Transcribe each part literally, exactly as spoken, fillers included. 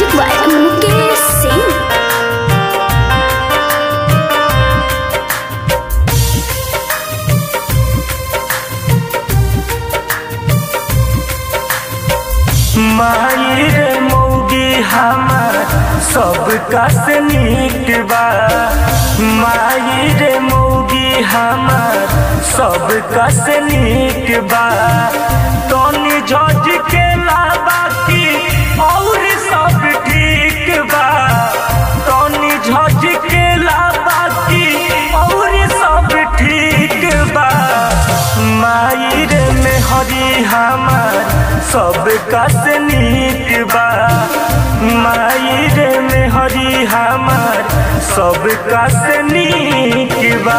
Music by Mukesh Singh. माई रे मौगी हमार सबका से नीक बा। माई रे मौगी हमार सबका से नीक बा। तनी झज के लाबा की और सब ठीक बा। तनी झज के लाबा की और सब ठीक बा। माई रे मेहरी हमार सबका से नीक बा। माई रे मेहरी हमार सबका से नीक बा।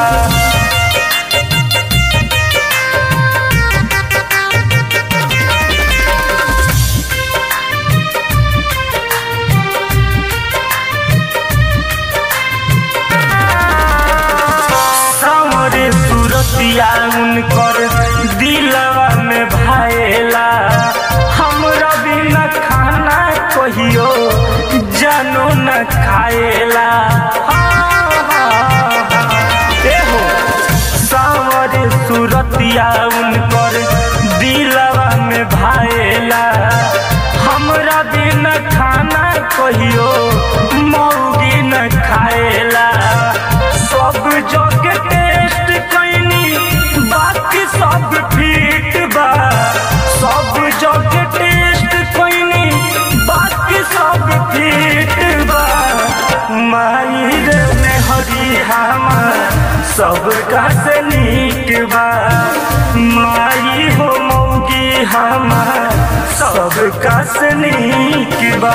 सामरे सूरतिया उनकर दिलवा में भाएला। हमरा बिना खाना कहियो जानो न खाएला। सामरे सूरतिया उनकर दिलवा में भाएला। हमरा बिना खाना कहियो मौगी न खाएला। सब जग टेस्ट कैनी बाकी सब ठीक बा। सब जग टेस्ट कैनी बाकी सब ठीक बा। माई रे मेहरी हमार सबका से नीक बा। माई हो मौगी हमार सबका से नीक बा।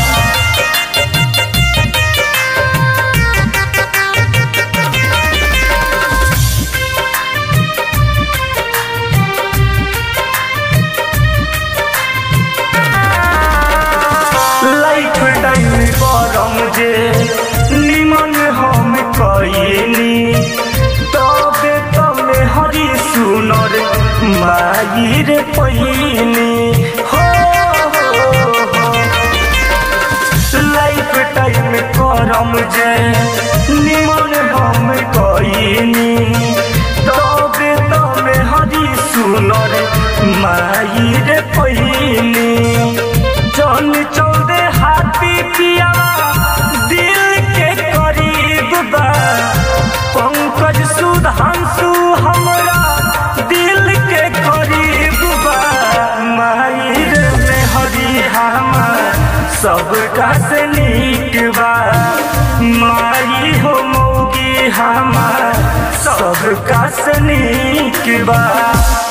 लाइफ टाइम करम जे निमन हम कईनी तबे तमे हरी सुनर माई रे पैनी हो। लाइफ टाइम करम जे निमन हम कईनी तबे तमे हरी सुनर माई रे पैनी। जन चौदे हाथी पिया दिल के करीब बा। पंकज सुधांशु हमरा दिल के करीब बा। माई रे मेहरी हमार सबका से नीक बा। माई हो मौगी हमार सबका से नीक बा।